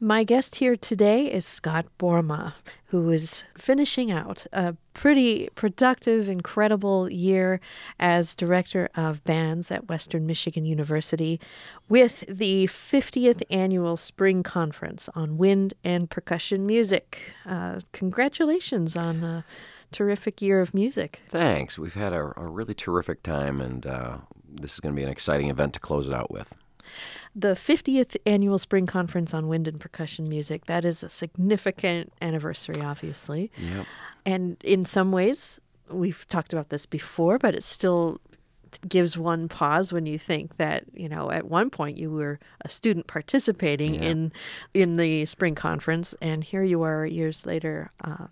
My guest here today is Scott Borma, who is finishing out a pretty productive, incredible year as director of bands at Western Michigan University with the 50th annual Spring Conference on Wind and Percussion Music. Congratulations on a terrific year of music. Thanks. We've had a really terrific time, and this is going to be an exciting event to close it out with. The 50th Annual Spring Conference on Wind and Percussion Music, that is a significant anniversary, obviously. Yep. And in some ways, we've talked about this before, but it still gives one pause when you think that, at one point you were a student participating in the Spring Conference, and here you are years later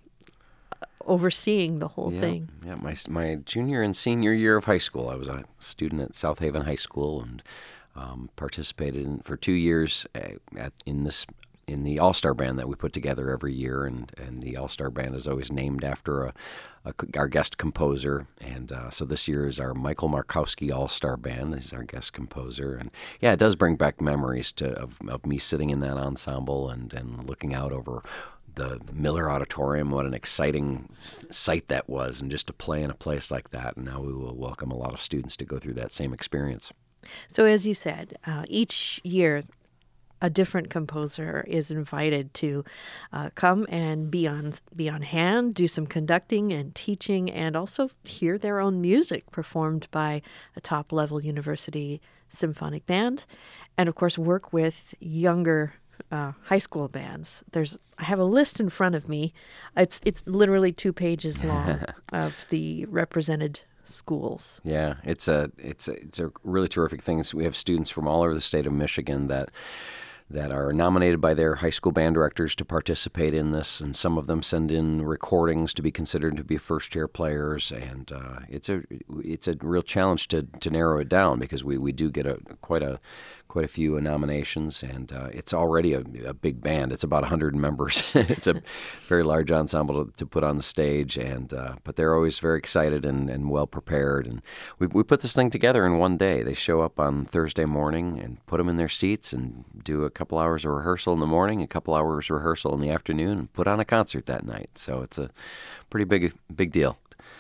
overseeing the whole thing. Yeah, my junior and senior year of high school, I was a student at South Haven High School, and participated for 2 years in the All-Star Band that we put together every year, and the All-Star Band is always named after our guest composer, and so this year is our Michael Markowski All-Star Band. He's our guest composer, and it does bring back memories of me sitting in that ensemble and looking out over the Miller Auditorium. What an exciting sight that was, and just to play in a place like that, and now we will welcome a lot of students to go through that same experience. So as you said, each year a different composer is invited to come and be on hand, do some conducting and teaching, and also hear their own music performed by a top-level university symphonic band, and of course work with younger high school bands. I have a list in front of me. It's literally 2 pages long of the represented schools. Yeah, it's a really terrific thing. So we have students from all over the state of Michigan that are nominated by their high school band directors to participate in this, and some of them send in recordings to be considered to be first-year players, and it's a real challenge to narrow it down, because we do get quite a few nominations, and it's already a big band. It's about 100 members. It's a very large ensemble to put on the stage, and but they're always very excited and well prepared. And we put this thing together in one day. They show up on Thursday morning and put them in their seats and do a couple hours of rehearsal in the morning, a couple hours rehearsal in the afternoon, and put on a concert that night. So it's a pretty big deal.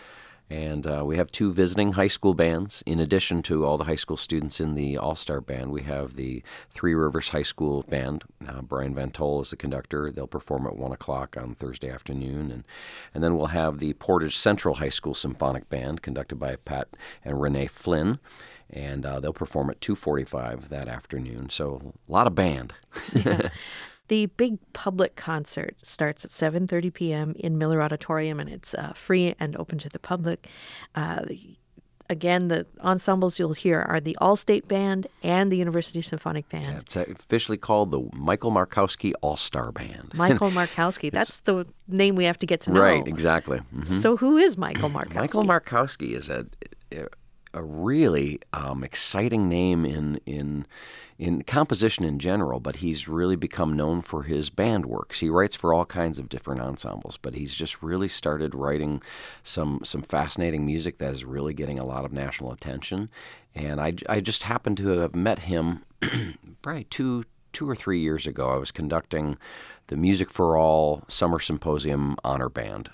And we have 2 visiting high school bands. In addition to all the high school students in the All-Star Band, we have the Three Rivers High School Band. Brian Van Tol is the conductor. They'll perform at 1 o'clock on Thursday afternoon. And then we'll have the Portage Central High School Symphonic Band, conducted by Pat and Renee Flynn. And they'll perform at 2:45 that afternoon. So a lot of band. Yeah. The big public concert starts at 7:30 p.m. in Miller Auditorium, and it's free and open to the public. Again, the ensembles you'll hear are the All-State Band and the University Symphonic Band. Yeah, it's officially called the Michael Markowski All-Star Band. Michael Markowski. That's the name we have to get to know. Right, exactly. Mm-hmm. So who is Michael Markowski? Michael Markowski is a really exciting name in composition in general, but he's really become known for his band works. He writes for all kinds of different ensembles, but he's just really started writing some fascinating music that is really getting a lot of national attention. And I just happened to have met him probably two or 3 years ago. I was conducting the Music for All Summer Symposium Honor Band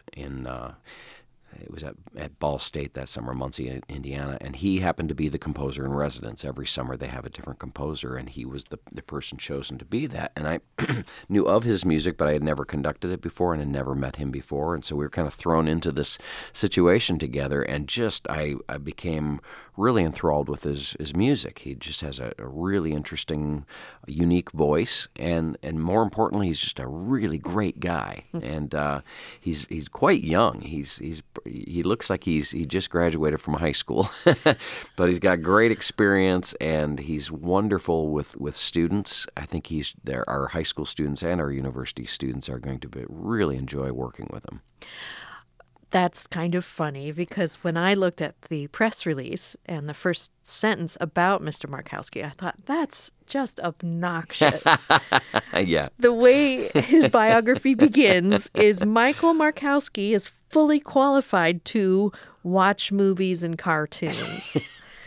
it was at Ball State that summer, Muncie, Indiana, and he happened to be the composer in residence. Every summer they have a different composer, and he was the person chosen to be that. And I knew of his music, but I had never conducted it before and had never met him before. And so we were kind of thrown into this situation together, and I became really enthralled with his music. He just has a really interesting, unique voice, and more importantly, he's just a really great guy. And he's quite young. He looks like he just graduated from high school, but he's got great experience, and he's wonderful with students. I think our high school students and our university students are going to really enjoy working with him. That's kind of funny, because when I looked at the press release and the first sentence about Mr. Markowski, I thought, that's just obnoxious. Yeah. The way his biography begins is Michael Markowski is fully qualified to watch movies and cartoons.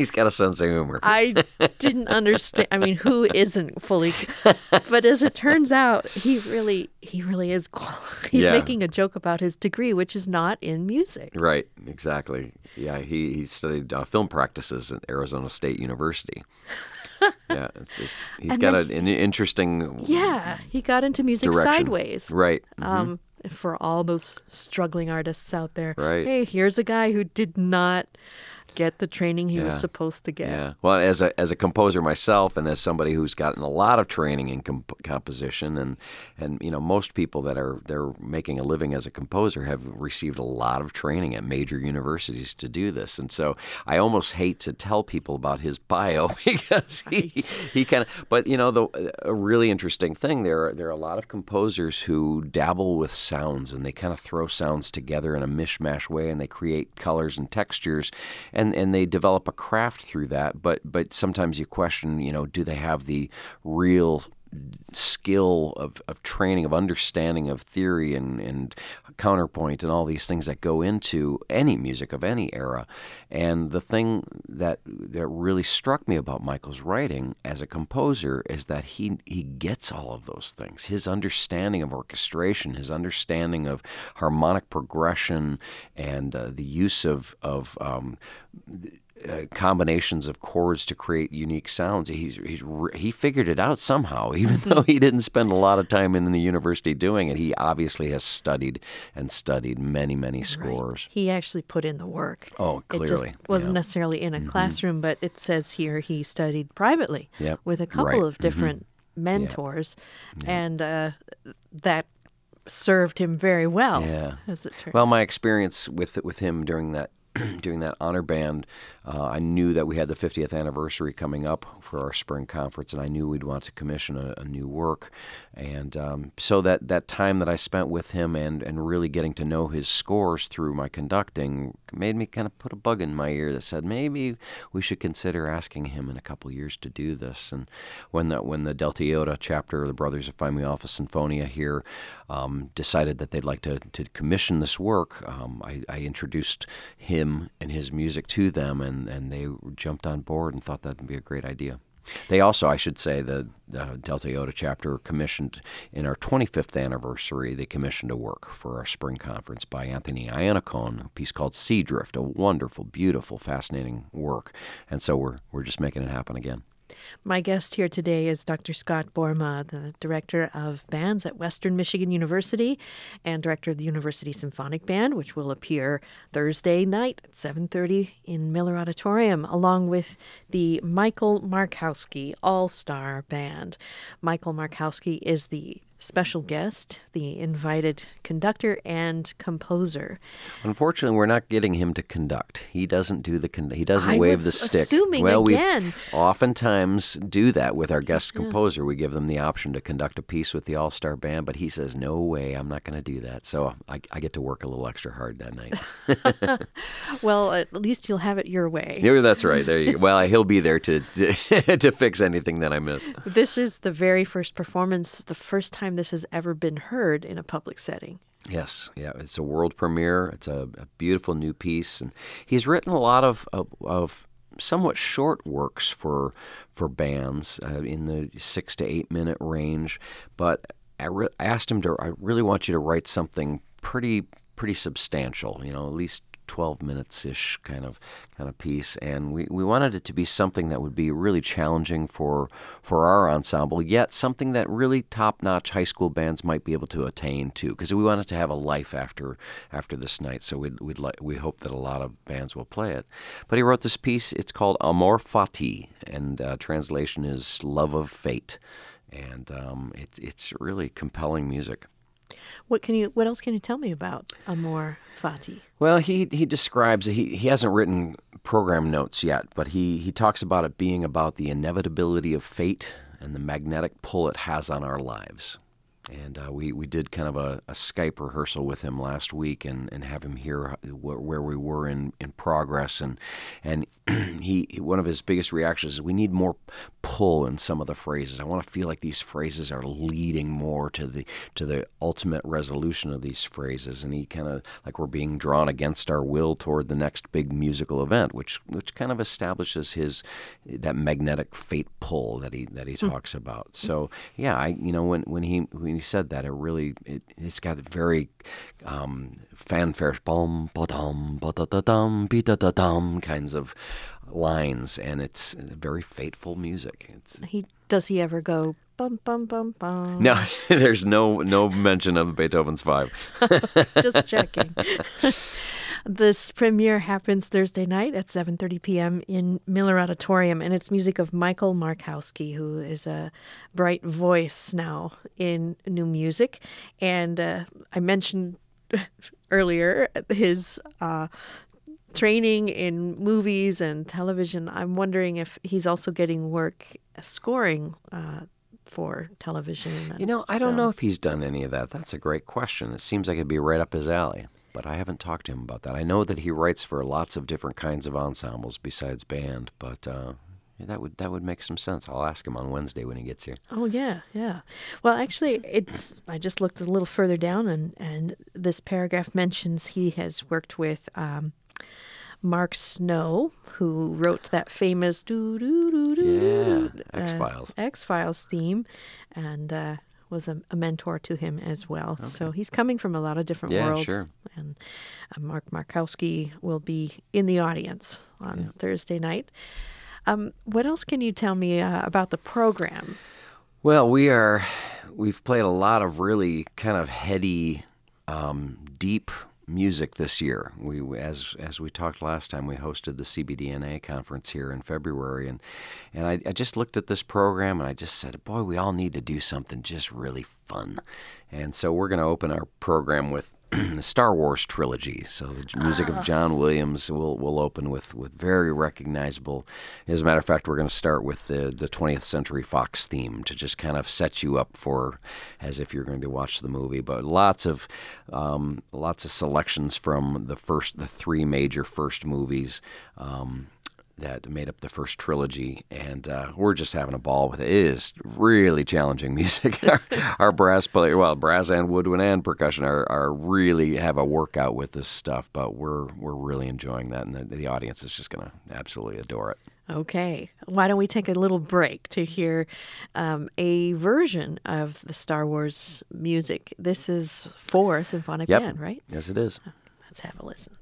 He's got a sense of humor. I didn't understand. I mean, who isn't fully? But as it turns out, he really is. He's making a joke about his degree, which is not in music. Right, exactly. Yeah, he studied film practices at Arizona State University. Yeah, he's got an interesting he got into music direction. Sideways. Right. For all those struggling artists out there. Right. Hey, here's a guy who did not get the training he was supposed to get. Yeah. Well, as a composer myself, and as somebody who's gotten a lot of training in composition, and most people that they're making a living as a composer have received a lot of training at major universities to do this. And so I almost hate to tell people about his bio because he kind of. But a really interesting thing there are a lot of composers who dabble with sounds, and they kind of throw sounds together in a mishmash way, and they create colors and textures. And they develop a craft through that, but sometimes you question, do they have the real skill of training, of understanding of theory and counterpoint and all these things that go into any music of any era. And the thing that really struck me about Michael's writing as a composer is that he gets all of those things. His understanding of orchestration, his understanding of harmonic progression, and the use of combinations of chords to create unique sounds. He figured it out somehow, even though he didn't spend a lot of time in the university doing it. He obviously has studied many, many scores. Right. He actually put in the work. Oh, clearly. It just wasn't necessarily in a classroom, but it says here he studied privately with a couple of different mentors, and that served him very well. Yeah. As it turned. Well, my experience with him during that honor band, I knew that we had the 50th anniversary coming up for our spring conference, and I knew we'd want to commission a new work. And so that time that I spent with him and really getting to know his scores through my conducting made me kind of put a bug in my ear that said maybe we should consider asking him in a couple years to do this. And when the Delta Iota chapter of the Brothers of Phi Mu Alpha Sinfonia here decided that they'd like to commission this work, I introduced him and his music to them, and they jumped on board and thought that would be a great idea. They also, I should say, the Delta Iota chapter commissioned in our 25th anniversary, they commissioned a work for our spring conference by Anthony Iannacone, a piece called Sea Drift, a wonderful, beautiful, fascinating work. And so we're just making it happen again. My guest here today is Dr. Scott Boerma, the director of bands at Western Michigan University and director of the University Symphonic Band, which will appear Thursday night at 7:30 in Miller Auditorium, along with the Michael Markowski All-Star Band. Michael Markowski is the special guest, the invited conductor and composer. Unfortunately, we're not getting him to conduct. He doesn't do he doesn't wave the stick. Assuming well, again. We oftentimes do that with our guest composer. We give them the option to conduct a piece with the All-Star Band, but he says, no way, I'm not going to do that. So I get to work a little extra hard that night. Well, at least you'll have it your way. Yeah, that's right. There you go. Well, he'll be there to fix anything that I miss. This is the very first performance, the first time this has ever been heard in a public setting. Yes, yeah, it's a world premiere. It's a beautiful new piece, and he's written a lot of somewhat short works for bands in the 6 to 8 minute range. But I asked him I really want you to write something pretty substantial. At least 12 minutes-ish kind of piece, and we wanted it to be something that would be really challenging for our ensemble, yet something that really top-notch high school bands might be able to attain to, because we wanted to have a life after this night. So we hope that a lot of bands will play it. But he wrote this piece. It's called Amor Fati, and translation is Love of Fate, and it's really compelling music. What else can you tell me about Amor Fati? Well, he describes he hasn't written program notes yet, but he talks about it being about the inevitability of fate and the magnetic pull it has on our lives. And we did kind of a Skype rehearsal with him last week and have him hear where we were in progress. And he one of his biggest reactions is we need more pull in some of the phrases. I want to feel like these phrases are leading more to the ultimate resolution of these phrases. And he kind of, like we're being drawn against our will toward the next big musical event, which kind of establishes that magnetic fate pull that he talks about. So yeah, when he said that, it's got very fanfare, bum ba dum ba da da dum be da da dum kinds of lines, and it's very fateful music. Does he ever go bum bum bum bum? No, there's no mention of Beethoven's Five. Just checking. This premiere happens Thursday night at 7:30 p.m. in Miller Auditorium, and it's music of Michael Markowski, who is a bright voice now in new music. And I mentioned earlier his training in movies and television. I'm wondering if he's also getting work scoring for television. I don't know if he's done any of that. That's a great question. It seems like it'd be right up his alley. But I haven't talked to him about that. I know that he writes for lots of different kinds of ensembles besides band, but that would make some sense. I'll ask him on Wednesday when he gets here. Oh, yeah. Well, actually, I just looked a little further down, and this paragraph mentions he has worked with Mark Snow, who wrote that famous X-Files theme, and was a mentor to him as well. Okay. So he's coming from a lot of different worlds. Sure. And Mark Markowski will be in the audience on Thursday night. What else can you tell me about the program? Well, we've played a lot of really kind of heady, deep music this year. As we talked last time, we hosted the CBDNA conference here in February, and I just looked at this program and I just said, boy, we all need to do something just really fun. And so we're going to open our program with the Star Wars trilogy. So the music of John Williams will open with very recognizable. As a matter of fact, we're going to start with the 20th Century Fox theme to just kind of set you up for as if you're going to watch the movie. But lots of selections from the three major first movies. That made up the first trilogy, and we're just having a ball with it. It is really challenging music. Our brass player, brass and woodwind and percussion are really have a workout with this stuff, but we're really enjoying that, and the audience is just going to absolutely adore it. Okay. Why don't we take a little break to hear a version of the Star Wars music? This is for Symphonic Band, right? Yes, it is. Let's have a listen.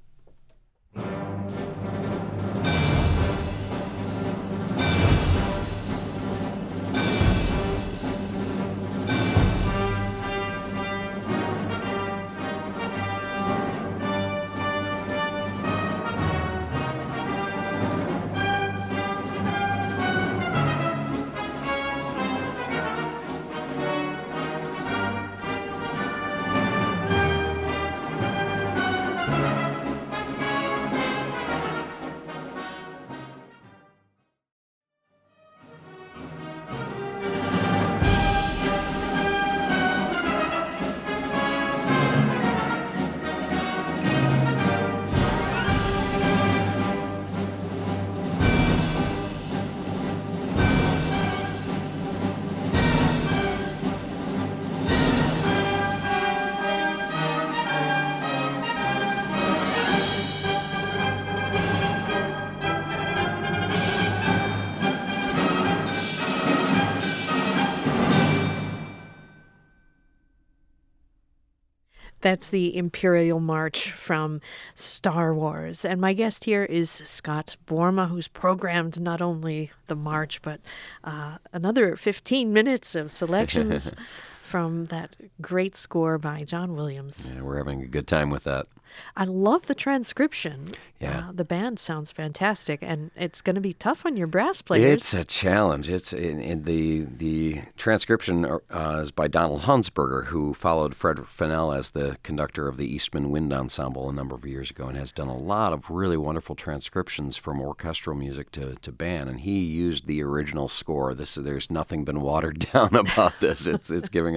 That's the Imperial March from Star Wars. And my guest here is Scott Borma, who's programmed not only the march, but another 15 minutes of selections from that great score by John Williams. Yeah, we're having a good time with that. I love the transcription. Yeah. The band sounds fantastic, and it's going to be tough on your brass players. It's a challenge. It's in the transcription is by Donald Hunsberger, who followed Fred Fennell as the conductor of the Eastman Wind Ensemble a number of years ago, and has done a lot of really wonderful transcriptions from orchestral music to band. And he used the original score. There's nothing been watered down about this. It's giving us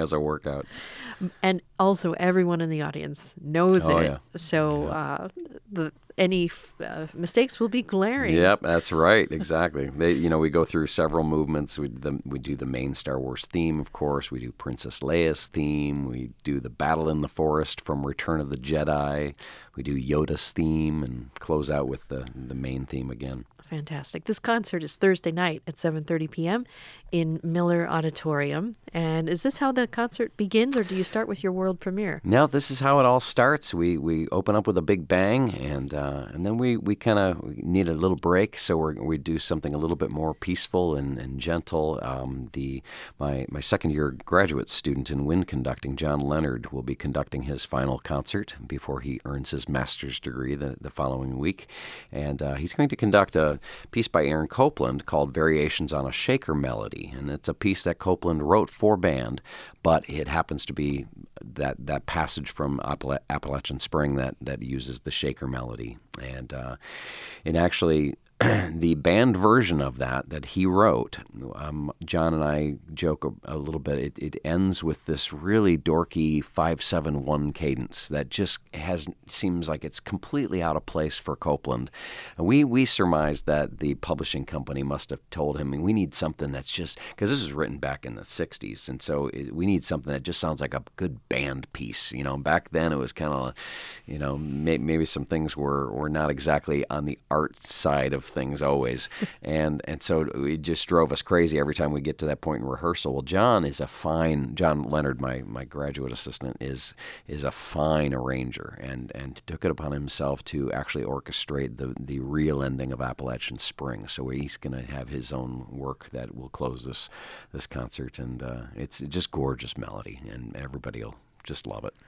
as a workout. And also, everyone in the audience knows Oh, it. yeah. So any mistakes will be glaring. Yep, that's right. Exactly. We go through several movements. We do the main Star Wars theme, of course. We do Princess Leia's theme. We do the Battle in the Forest from Return of the Jedi. We do Yoda's theme and close out with the main theme again. Fantastic. This concert is Thursday night at 7:30 p.m. in Miller Auditorium. And is this how the concert begins, or do you start with your world premiere? No, this is how it all starts. We open up with a big bang, and then we kind of need a little break, so we do something a little bit more peaceful and gentle. My second-year graduate student in wind conducting, John Leonard, will be conducting his final concert before he earns his master's degree the following week, and he's going to conduct a piece by Aaron Copland called Variations on a Shaker Melody, and it's a piece that Copland wrote for band, but it happens to be that passage from Appalachian Spring that uses the shaker melody, and actually the band version of that he wrote, John and I joke a little bit. It ends with this really dorky 5/7/1 cadence that just seems like it's completely out of place for Copland. And we surmised that the publishing company must have told him, we need something that's just, because this was written back in the 60s, and so we need something that just sounds like a good band piece. Back then it was kind of, maybe some things were not exactly on the art side of things always, and so it just drove us crazy every time we get to that point in rehearsal. Well, John Leonard, my graduate assistant, is a fine arranger, and took it upon himself to actually orchestrate the real ending of Appalachian Spring. So he's going to have his own work that will close this concert, and it's just gorgeous melody, and everybody will just love it.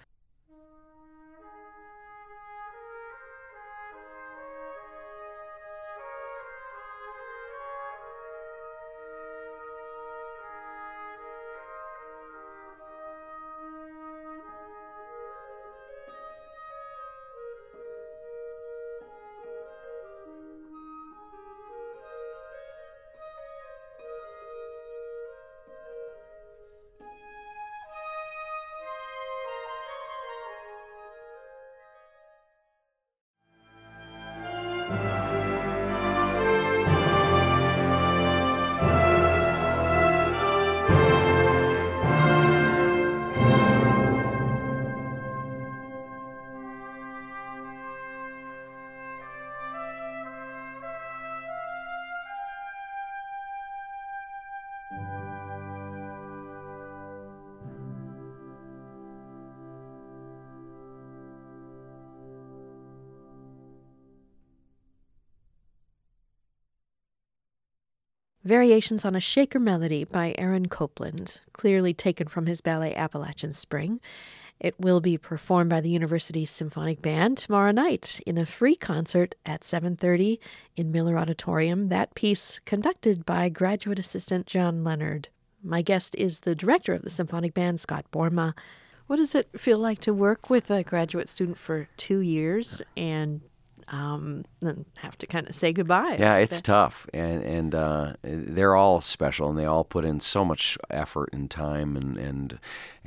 Variations on a Shaker Melody by Aaron Copland, clearly taken from his ballet Appalachian Spring. It will be performed by the University Symphonic Band tomorrow night in a free concert at 7:30 in Miller Auditorium. That piece conducted by graduate assistant John Leonard. My guest is the director of the Symphonic Band, Scott Borma. What does it feel like to work with a graduate student for 2 years and then have to kind of say goodbye? Yeah, it's tough, and they're all special, and they all put in so much effort and time, and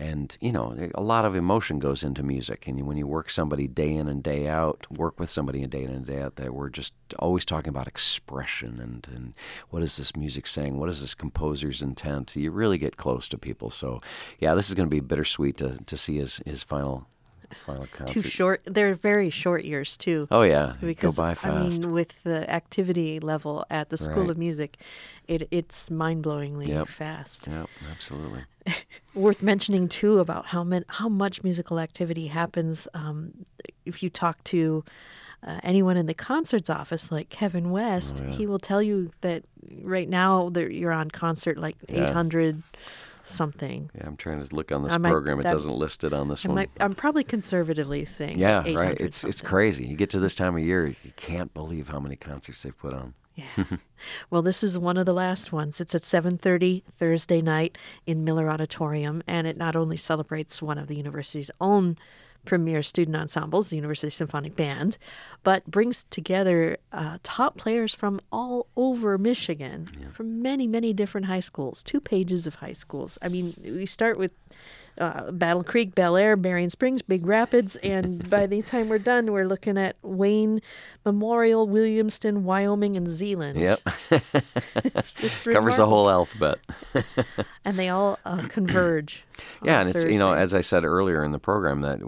a lot of emotion goes into music. And when you work somebody day in and day out, that we're just always talking about expression and what is this music saying? What is this composer's intent? You really get close to people. So, yeah, this is going to be bittersweet to see his final concert. Too short. They're very short years, too. Oh, yeah. Because, go by fast. With the activity level at the School Right. of Music, it's mind-blowingly Yep. fast. Yep, absolutely. Worth mentioning, too, about how much musical activity happens if you talk to anyone in the concerts office, like Kevin West. He will tell you that right now you're on concert like 800 something. Yeah, I'm trying to look on this program. It doesn't list it on this one. I'm probably conservatively saying. Yeah, 800 right. It's something. crazy. You get to this time of year, you can't believe how many concerts they've put on. Yeah. Well, this is one of the last ones. It's at 7:30 Thursday night in Miller Auditorium, and it not only celebrates one of the university's own premier student ensembles, the University Symphonic Band, but brings together top players from all over Michigan, from many, many different high schools, 2 pages of high schools. I mean, we start with Battle Creek, Bel Air, Berrien Springs, Big Rapids, and by the time we're done, we're looking at Wayne, Memorial, Williamston, Wyoming, and Zeeland. Yep. It's Covers the whole alphabet. And they all converge. Yeah, on and it's, Thursday. as I said earlier in the program, that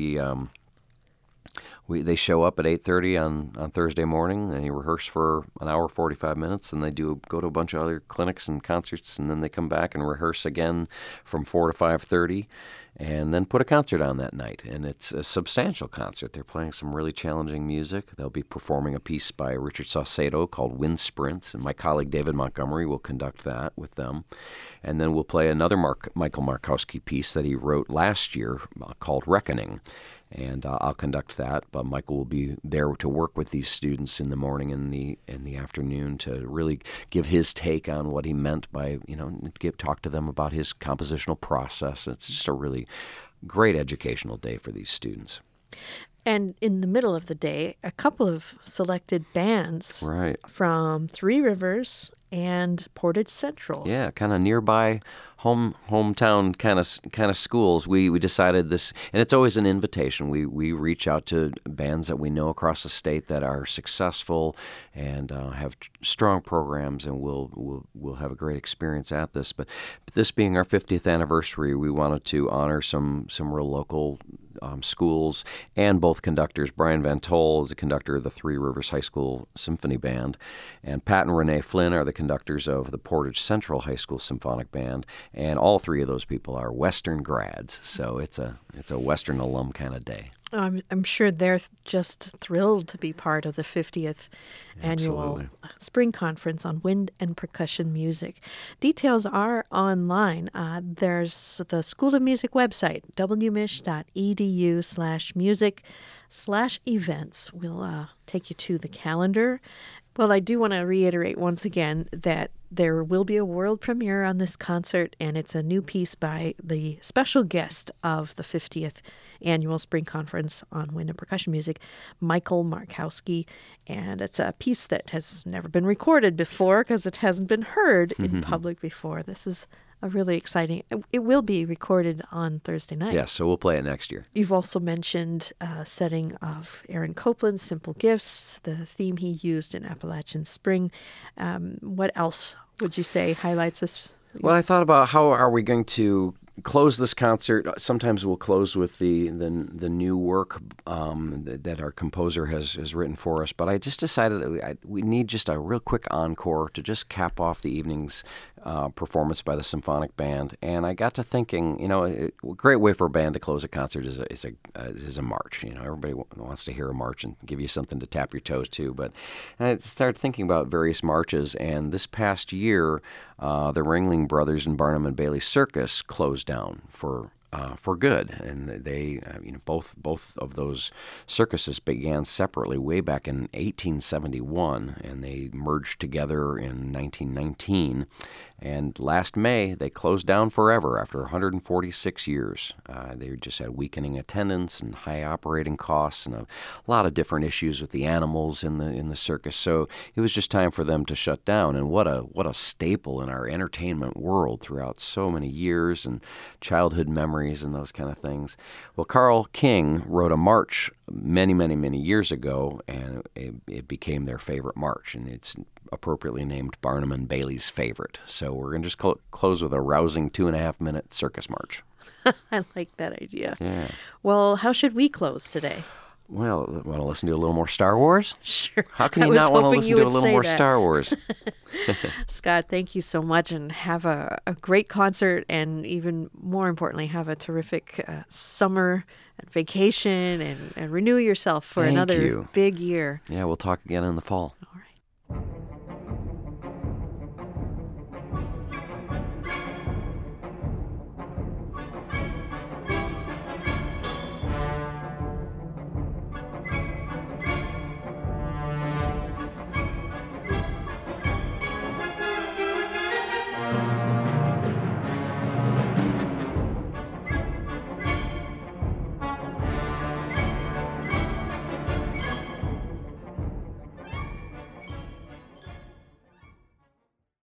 they show up at 8:30 on Thursday morning, and they rehearse for an hour 45 minutes, and they go to a bunch of other clinics and concerts, and then they come back and rehearse again from 4 to 5:30, and then put a concert on that night. And it's a substantial concert. They're playing some really challenging music. They'll be performing a piece by Richard Saucedo called Wind Sprints, and my colleague David Montgomery will conduct that with them. And then we'll play another Michael Markowski piece that he wrote last year called Reckoning. And I'll conduct that, but Michael will be there to work with these students in the morning and in the afternoon to really give his take on what he meant by, talk to them about his compositional process. It's just a really great educational day for these students. And in the middle of the day, a couple of selected bands from Three Rivers and Portage Central. Yeah, kind of nearby hometown kind of schools. We decided this, and it's always an invitation. We reach out to bands that we know across the state that are successful and have strong programs, and we'll have a great experience at this. But this being our 50th anniversary, we wanted to honor some real local schools and both conductors. Brian Van Tol is the conductor of the Three Rivers High School Symphony Band, and Pat and Renee Flynn are the conductors of the Portage Central High School Symphonic Band, and all three of those people are Western grads, so it's a Western alum kind of day. I'm sure they're just thrilled to be part of the 50th annual Spring Conference on Wind and Percussion Music. Details are online. There's the School of Music website, wmich.edu/music/events. We'll take you to the calendar. Well, I do want to reiterate once again that there will be a world premiere on this concert, and it's a new piece by the special guest of the 50th Annual Spring Conference on Wind and Percussion Music, Michael Markowski. And it's a piece that has never been recorded before because it hasn't been heard in public before. This is a really exciting. It will be recorded on Thursday night. Yes, so we'll play it next year. You've also mentioned a setting of Aaron Copland's Simple Gifts, the theme he used in Appalachian Spring. What else would you say highlights this? Well, I thought about how are we going to close this concert. Sometimes we'll close with the new work that our composer has written for us. But I just decided that we need just a real quick encore to just cap off the evening's performance by the symphonic band. And I got to thinking, a great way for a band to close a concert is a march. Everybody wants to hear a march and give you something to tap your toes to. But I started thinking about various marches, and this past year, the Ringling Brothers and Barnum and Bailey Circus closed down for good, and they, both of those circuses began separately way back in 1871, and they merged together in 1919. And last May, they closed down forever after 146 years. They just had weakening attendance and high operating costs and a lot of different issues with the animals in the circus. So it was just time for them to shut down. And what a staple in our entertainment world throughout so many years and childhood memories and those kind of things. Well, Carl King wrote a march many, many, many years ago, and it became their favorite march, and it's appropriately named Barnum and Bailey's Favorite. So we're going to just close with a rousing 2.5-minute circus march. I like that idea. Yeah. Well, how should we close today? Well, want to listen to a little more Star Wars? Sure. How can you not want to listen to a little more Star Wars? Scott, thank you so much, and have a great concert, and even more importantly, have a terrific summer and vacation, and renew yourself for another big year. Yeah, we'll talk again in the fall. All right.